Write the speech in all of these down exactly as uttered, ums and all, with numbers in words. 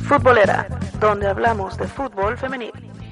Futbolera, donde hablamos de fútbol femenil.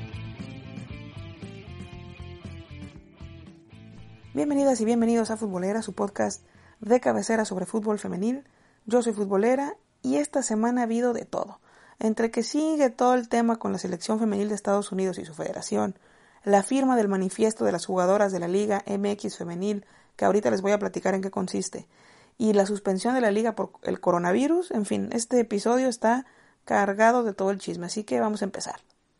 Bienvenidas y bienvenidos a Futbolera, su podcast de cabecera sobre fútbol femenil. Yo soy Futbolera y esta semana ha habido de todo. Entre que sigue todo el tema con la selección femenil de Estados Unidos y su federación, la firma del manifiesto de las jugadoras de la Liga M X femenil, que ahorita les voy a platicar en qué consiste, y la suspensión de la liga por el coronavirus, en fin, este episodio está cargado de todo el chisme, así que vamos a empezar.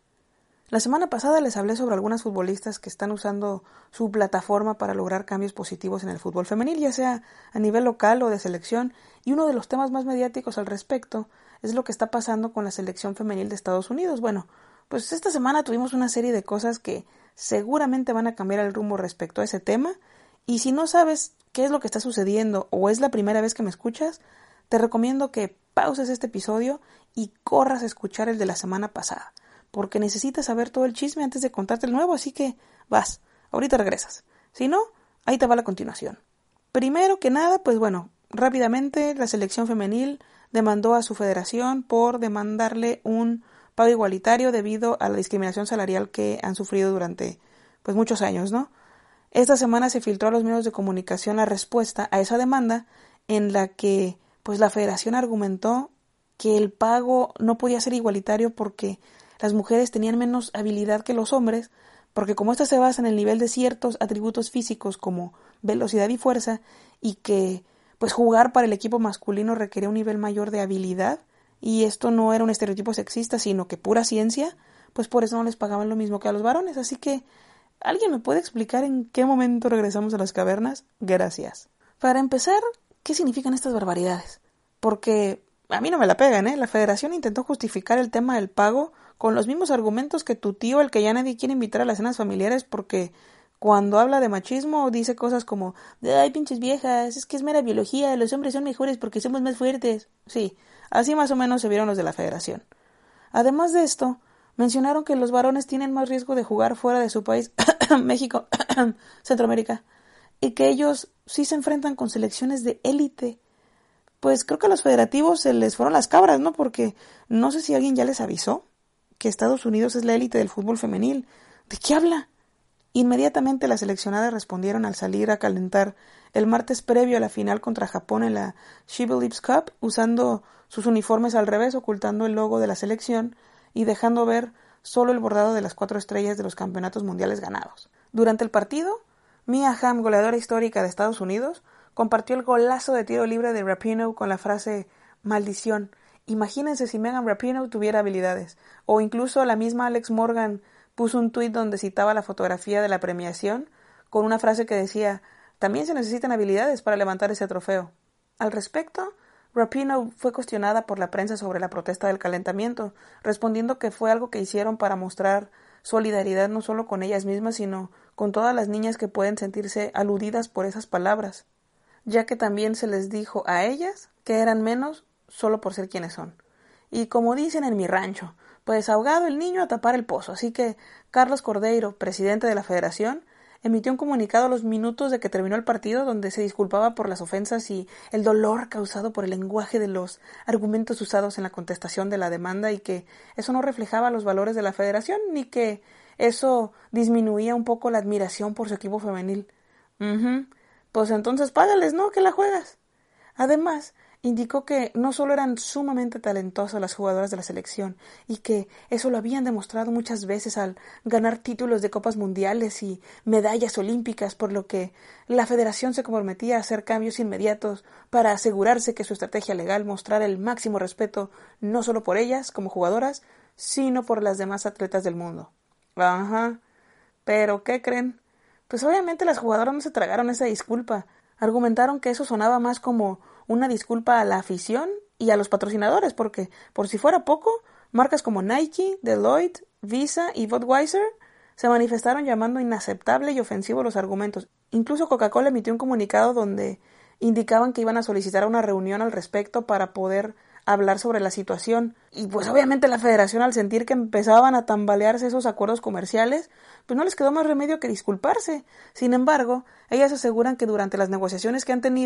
La semana pasada les hablé sobre algunas futbolistas que están usando su plataforma para lograr cambios positivos en el fútbol femenil, ya sea a nivel local o de selección, y uno de los temas más mediáticos al respecto es lo que está pasando con la selección femenil de Estados Unidos. Bueno, pues esta semana tuvimos una serie de cosas que seguramente van a cambiar el rumbo respecto a ese tema, y si no sabes qué es lo que está sucediendo o es la primera vez que me escuchas, te recomiendo que pauses este episodio y corras a escuchar el de la semana pasada, porque necesitas saber todo el chisme antes de contarte el nuevo, así que vas, ahorita regresas. Si no, ahí te va la continuación. Primero que nada, pues bueno, rápidamente la selección femenil demandó a su federación por demandarle un pago igualitario debido a la discriminación salarial que han sufrido durante pues muchos años, ¿no? Esta semana se filtró a los medios de comunicación la respuesta a esa demanda, en la que pues la federación argumentó que el pago no podía ser igualitario porque las mujeres tenían menos habilidad que los hombres, porque como ésta se basa en el nivel de ciertos atributos físicos como velocidad y fuerza, y que pues jugar para el equipo masculino requería un nivel mayor de habilidad, y esto no era un estereotipo sexista, sino que pura ciencia, pues por eso no les pagaban lo mismo que a los varones. Así que, ¿alguien me puede explicar en qué momento regresamos a las cavernas? Gracias. Para empezar, ¿qué significan estas barbaridades? Porque a mí no me la pegan, ¿eh? La federación intentó justificar el tema del pago con los mismos argumentos que tu tío, el que ya nadie quiere invitar a las cenas familiares porque cuando habla de machismo dice cosas como ay, pinches viejas, es que es mera biología, los hombres son mejores porque somos más fuertes. Sí, así más o menos se vieron los de la federación. Además de esto, mencionaron que los varones tienen más riesgo de jugar fuera de su país, México, Centroamérica, y que ellos sí se enfrentan con selecciones de élite. Pues creo que a los federativos se les fueron las cabras, ¿no? Porque no sé si alguien ya les avisó que Estados Unidos es la élite del fútbol femenil. ¿De qué habla? Inmediatamente las seleccionadas respondieron al salir a calentar el martes previo a la final contra Japón en la She Believes Cup, usando sus uniformes al revés, ocultando el logo de la selección y dejando ver solo el bordado de las cuatro estrellas de los campeonatos mundiales ganados. Durante el partido, Mia Hamm, goleadora histórica de Estados Unidos, compartió el golazo de tiro libre de Rapinoe con la frase «maldición». Imagínense si Megan Rapinoe tuviera habilidades. O incluso la misma Alex Morgan puso un tuit donde citaba la fotografía de la premiación con una frase que decía «también se necesitan habilidades para levantar ese trofeo». Al respecto, Rapinoe fue cuestionada por la prensa sobre la protesta del calentamiento, respondiendo que fue algo que hicieron para mostrar solidaridad no solo con ellas mismas, sino con todas las niñas que pueden sentirse aludidas por esas palabras, ya que también se les dijo a ellas que eran menos solo por ser quienes son. Y como dicen en mi rancho, pues ahogado el niño a tapar el pozo. Así que Carlos Cordeiro, presidente de la federación, emitió un comunicado a los minutos de que terminó el partido donde se disculpaba por las ofensas y el dolor causado por el lenguaje de los argumentos usados en la contestación de la demanda, y que eso no reflejaba los valores de la federación ni que eso disminuía un poco la admiración por su equipo femenil. Uh-huh. Pues entonces págales, ¿no? Que la juegas. Además, indicó que no solo eran sumamente talentosas las jugadoras de la selección y que eso lo habían demostrado muchas veces al ganar títulos de copas mundiales y medallas olímpicas, por lo que la federación se comprometía a hacer cambios inmediatos para asegurarse que su estrategia legal mostrara el máximo respeto no solo por ellas como jugadoras, sino por las demás atletas del mundo. Ajá. ¿Pero qué creen? Pues obviamente las jugadoras no se tragaron esa disculpa. Argumentaron que eso sonaba más como una disculpa a la afición y a los patrocinadores, porque, por si fuera poco, marcas como Nike, Deloitte, Visa y Budweiser se manifestaron llamando inaceptable y ofensivo los argumentos. Incluso Coca-Cola emitió un comunicado donde indicaban que iban a solicitar una reunión al respecto para poder hablar sobre la situación. Y pues obviamente la federación, al sentir que empezaban a tambalearse esos acuerdos comerciales, pues no les quedó más remedio que disculparse. Sin embargo, ellas aseguran que durante las negociaciones que han tenido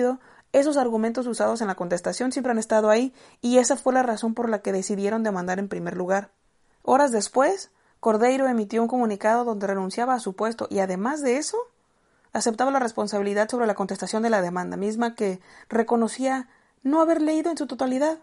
Esos argumentos usados en la contestación siempre han estado ahí y esa fue la razón por la que decidieron demandar en primer lugar. Horas después, Cordeiro emitió un comunicado donde renunciaba a su puesto y además de eso, aceptaba la responsabilidad sobre la contestación de la demanda, misma que reconocía no haber leído en su totalidad.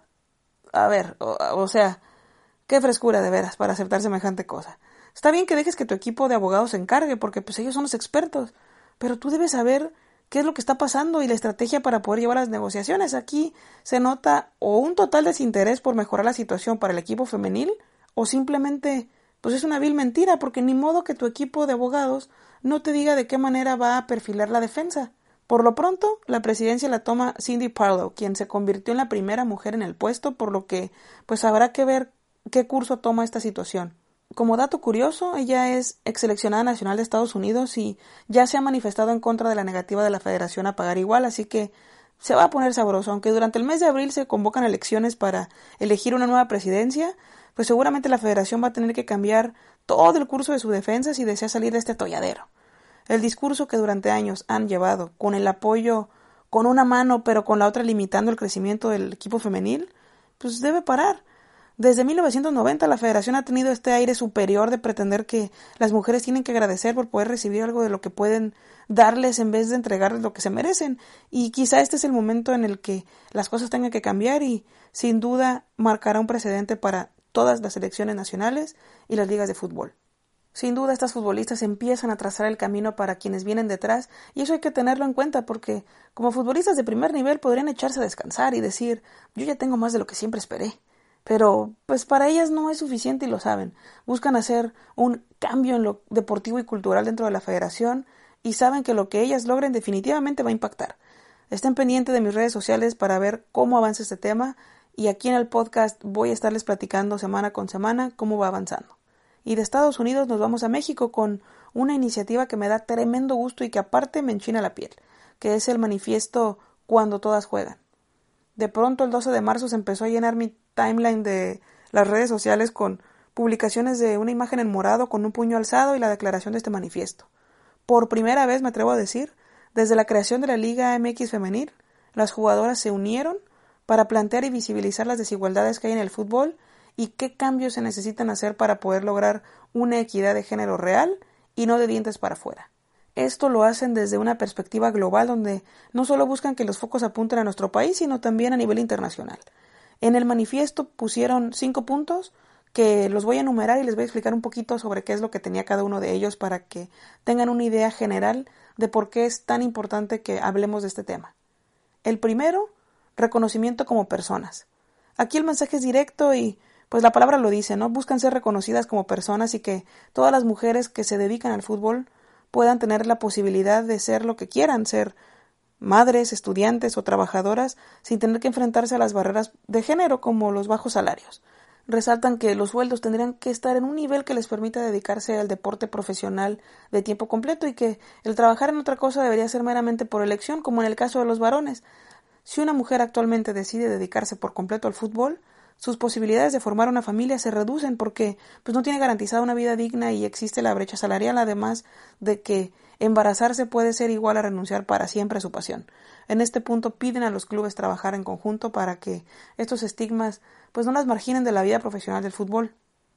A ver, o, o sea, qué frescura de veras para aceptar semejante cosa. Está bien que dejes que tu equipo de abogados se encargue, porque pues ellos son los expertos, pero tú debes saber qué es lo que está pasando y la estrategia para poder llevar las negociaciones. Aquí se nota o un total desinterés por mejorar la situación para el equipo femenil, o simplemente, pues es una vil mentira, porque ni modo que tu equipo de abogados no te diga de qué manera va a perfilar la defensa. Por lo pronto, la presidencia la toma Cindy Parlow, quien se convirtió en la primera mujer en el puesto, por lo que pues habrá que ver qué curso toma esta situación. Como dato curioso, ella es ex seleccionada nacional de Estados Unidos y ya se ha manifestado en contra de la negativa de la federación a pagar igual, así que se va a poner sabroso. Aunque durante el mes de abril se convocan elecciones para elegir una nueva presidencia, pues seguramente la federación va a tener que cambiar todo el curso de su defensa si desea salir de este atolladero. El discurso que durante años han llevado, con el apoyo con una mano pero con la otra limitando el crecimiento del equipo femenil, pues debe parar. Desde mil novecientos noventa la federación ha tenido este aire superior de pretender que las mujeres tienen que agradecer por poder recibir algo de lo que pueden darles en vez de entregarles lo que se merecen, y quizá este es el momento en el que las cosas tengan que cambiar y sin duda marcará un precedente para todas las selecciones nacionales y las ligas de fútbol. Sin duda estas futbolistas empiezan a trazar el camino para quienes vienen detrás y eso hay que tenerlo en cuenta porque como futbolistas de primer nivel podrían echarse a descansar y decir yo ya tengo más de lo que siempre esperé. Pero, pues para ellas no es suficiente y lo saben. Buscan hacer un cambio en lo deportivo y cultural dentro de la federación y saben que lo que ellas logren definitivamente va a impactar. Estén pendientes de mis redes sociales para ver cómo avanza este tema y aquí en el podcast voy a estarles platicando semana con semana cómo va avanzando. Y de Estados Unidos nos vamos a México con una iniciativa que me da tremendo gusto y que aparte me enchina la piel, que es el manifiesto Cuando Todas Juegan. De pronto el doce de marzo se empezó a llenar mi timeline de las redes sociales con publicaciones de una imagen en morado con un puño alzado y la declaración de este manifiesto. Por primera vez, me atrevo a decir, desde la creación de la Liga M X Femenil, las jugadoras se unieron para plantear y visibilizar las desigualdades que hay en el fútbol y qué cambios se necesitan hacer para poder lograr una equidad de género real y no de dientes para afuera. Esto lo hacen desde una perspectiva global donde no solo buscan que los focos apunten a nuestro país, sino también a nivel internacional. En el manifiesto pusieron cinco puntos que los voy a enumerar y les voy a explicar un poquito sobre qué es lo que tenía cada uno de ellos para que tengan una idea general de por qué es tan importante que hablemos de este tema. El primero, reconocimiento como personas. Aquí el mensaje es directo y pues la palabra lo dice, ¿no? Buscan ser reconocidas como personas y que todas las mujeres que se dedican al fútbol puedan tener la posibilidad de ser lo que quieran, ser madres, estudiantes o trabajadoras, sin tener que enfrentarse a las barreras de género como los bajos salarios. Resaltan que los sueldos tendrían que estar en un nivel que les permita dedicarse al deporte profesional de tiempo completo y que el trabajar en otra cosa debería ser meramente por elección, como en el caso de los varones. Si una mujer actualmente decide dedicarse por completo al fútbol, sus posibilidades de formar una familia se reducen porque pues no tiene garantizada una vida digna y existe la brecha salarial, además de que embarazarse puede ser igual a renunciar para siempre a su pasión. En este punto piden a los clubes trabajar en conjunto para que estos estigmas pues no las marginen de la vida profesional del fútbol.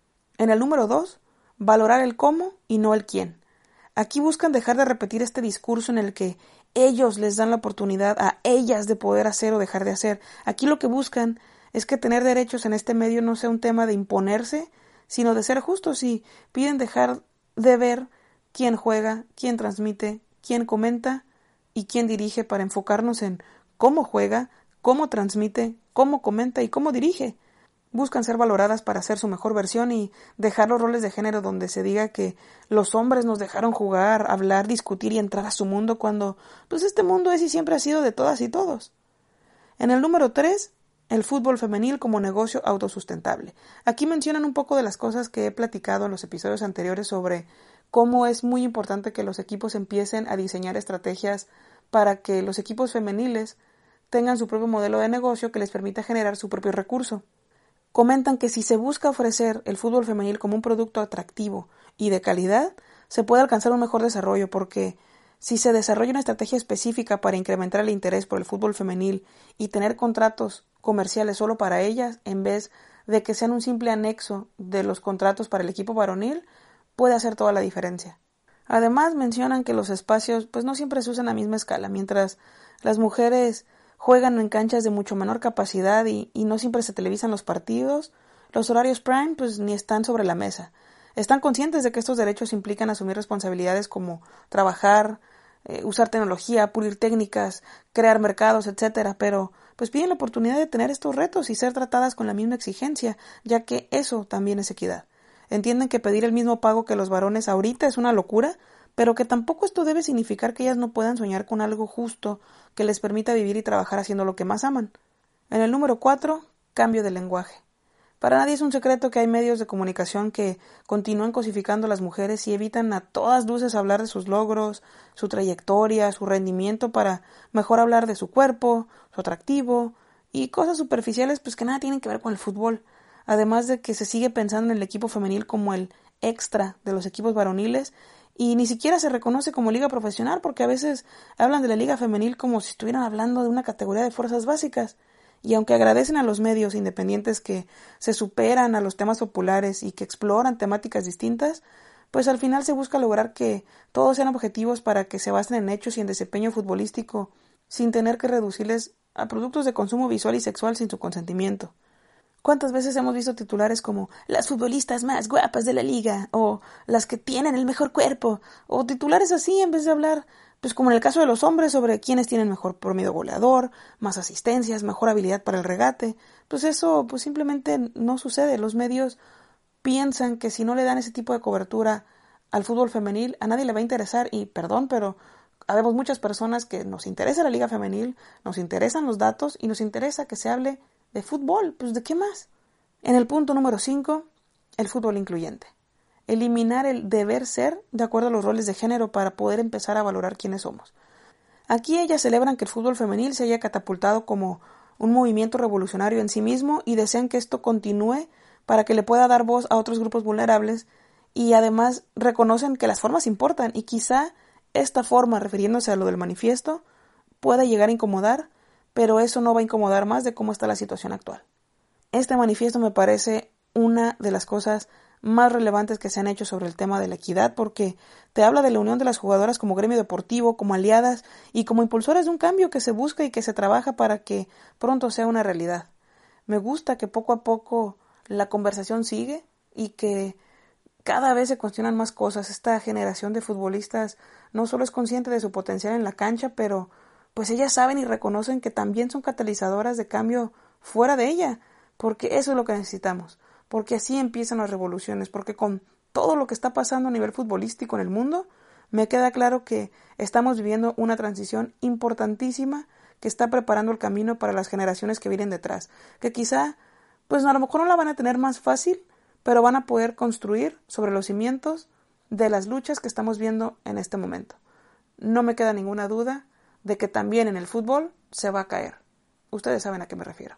En el número dos, valorar el cómo y no el quién. Aquí buscan dejar de repetir este discurso en el que ellos les dan la oportunidad a ellas de poder hacer o dejar de hacer. Aquí lo que buscan es que tener derechos en este medio no sea un tema de imponerse, sino de ser justos y piden dejar de ver quién juega, quién transmite, quién comenta y quién dirige para enfocarnos en cómo juega, cómo transmite, cómo comenta y cómo dirige. Buscan ser valoradas para ser su mejor versión y dejar los roles de género donde se diga que los hombres nos dejaron jugar, hablar, discutir y entrar a su mundo cuando pues este mundo es y siempre ha sido de todas y todos. En el número tres, el fútbol femenil como negocio autosustentable. Aquí mencionan un poco de las cosas que he platicado en los episodios anteriores sobre cómo es muy importante que los equipos empiecen a diseñar estrategias para que los equipos femeniles tengan su propio modelo de negocio que les permita generar su propio recurso. Comentan que si se busca ofrecer el fútbol femenil como un producto atractivo y de calidad, se puede alcanzar un mejor desarrollo porque Si se desarrolla una estrategia específica para incrementar el interés por el fútbol femenil y tener contratos comerciales solo para ellas, en vez de que sean un simple anexo de los contratos para el equipo varonil, puede hacer toda la diferencia. Además, mencionan que los espacios pues no siempre se usan a misma escala, mientras las mujeres juegan en canchas de mucho menor capacidad y, y no siempre se televisan los partidos, los horarios prime pues ni están sobre la mesa. Están conscientes de que estos derechos implican asumir responsabilidades como trabajar, eh, usar tecnología, pulir técnicas, crear mercados, etcétera, pero pues piden la oportunidad de tener estos retos y ser tratadas con la misma exigencia, ya que eso también es equidad. Entienden que pedir el mismo pago que los varones ahorita es una locura, pero que tampoco esto debe significar que ellas no puedan soñar con algo justo que les permita vivir y trabajar haciendo lo que más aman. En el número cuatro, cambio de lenguaje. Para nadie es un secreto que hay medios de comunicación que continúan cosificando a las mujeres y evitan a todas luces hablar de sus logros, su trayectoria, su rendimiento para mejor hablar de su cuerpo, su atractivo y cosas superficiales pues que nada tienen que ver con el fútbol. Además de que se sigue pensando en el equipo femenil como el extra de los equipos varoniles y ni siquiera se reconoce como liga profesional porque a veces hablan de la liga femenil como si estuvieran hablando de una categoría de fuerzas básicas. Y aunque agradecen a los medios independientes que se superan a los temas populares y que exploran temáticas distintas, pues al final se busca lograr que todos sean objetivos para que se basen en hechos y en desempeño futbolístico, sin tener que reducirles a productos de consumo visual y sexual sin su consentimiento. ¿Cuántas veces hemos visto titulares como las futbolistas más guapas de la liga o las que tienen el mejor cuerpo o titulares así en vez de hablar pues como en el caso de los hombres, sobre quiénes tienen mejor promedio goleador, más asistencias, mejor habilidad para el regate? Pues eso pues simplemente no sucede. Los medios piensan que si no le dan ese tipo de cobertura al fútbol femenil, a nadie le va a interesar. Y perdón, pero habemos muchas personas que nos interesa la liga femenil, nos interesan los datos y nos interesa que se hable de fútbol. Pues ¿de qué más? En el punto número cinco, el fútbol incluyente. Eliminar el deber ser de acuerdo a los roles de género para poder empezar a valorar quiénes somos. Aquí ellas celebran que el fútbol femenil se haya catapultado como un movimiento revolucionario en sí mismo y desean que esto continúe para que le pueda dar voz a otros grupos vulnerables y además reconocen que las formas importan y quizá esta forma, refiriéndose a lo del manifiesto, pueda llegar a incomodar, pero eso no va a incomodar más de cómo está la situación actual. Este manifiesto me parece una de las cosas más relevantes que se han hecho sobre el tema de la equidad porque te habla de la unión de las jugadoras como gremio deportivo, como aliadas y como impulsoras de un cambio que se busca y que se trabaja para que pronto sea una realidad. Me gusta que poco a poco la conversación sigue y que cada vez se cuestionan más cosas. Esta generación de futbolistas no solo es consciente de su potencial en la cancha, pero pues ellas saben y reconocen que también son catalizadoras de cambio fuera de ella, porque eso es lo que necesitamos. Porque así empiezan las revoluciones, porque con todo lo que está pasando a nivel futbolístico en el mundo, me queda claro que estamos viviendo una transición importantísima que está preparando el camino para las generaciones que vienen detrás, que quizá, pues a lo mejor no la van a tener más fácil, pero van a poder construir sobre los cimientos de las luchas que estamos viendo en este momento. No me queda ninguna duda de que también en el fútbol se va a caer. Ustedes saben a qué me refiero.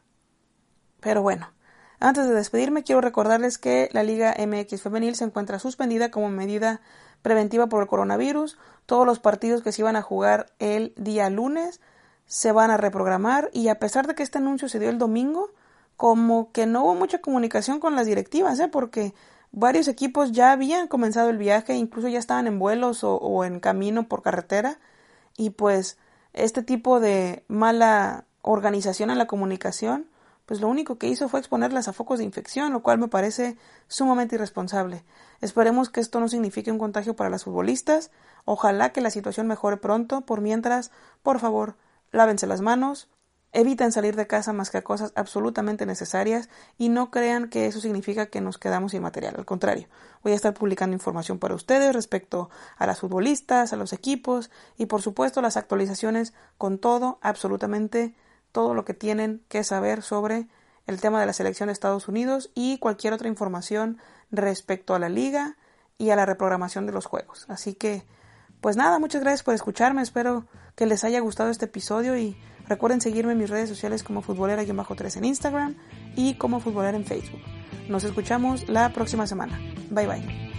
Pero bueno, antes de despedirme, quiero recordarles que la Liga M X Femenil se encuentra suspendida como medida preventiva por el coronavirus. Todos los partidos que se iban a jugar el día lunes se van a reprogramar y a pesar de que este anuncio se dio el domingo, como que no hubo mucha comunicación con las directivas, ¿eh? Porque varios equipos ya habían comenzado el viaje, incluso ya estaban en vuelos o, o en camino por carretera y pues este tipo de mala organización en la comunicación pues lo único que hizo fue exponerlas a focos de infección, lo cual me parece sumamente irresponsable. Esperemos que esto no signifique un contagio para las futbolistas. Ojalá que la situación mejore pronto. Por mientras, por favor, lávense las manos, eviten salir de casa más que a cosas absolutamente necesarias y no crean que eso significa que nos quedamos sin material. Al contrario, voy a estar publicando información para ustedes respecto a las futbolistas, a los equipos y por supuesto las actualizaciones con todo, absolutamente todo lo que tienen que saber sobre el tema de la selección de Estados Unidos y cualquier otra información respecto a la liga y a la reprogramación de los juegos. Así que, pues nada, muchas gracias por escucharme, espero que les haya gustado este episodio y recuerden seguirme en mis redes sociales como futbolera-tres en Instagram y como futbolera en Facebook. Nos escuchamos la próxima semana. Bye bye.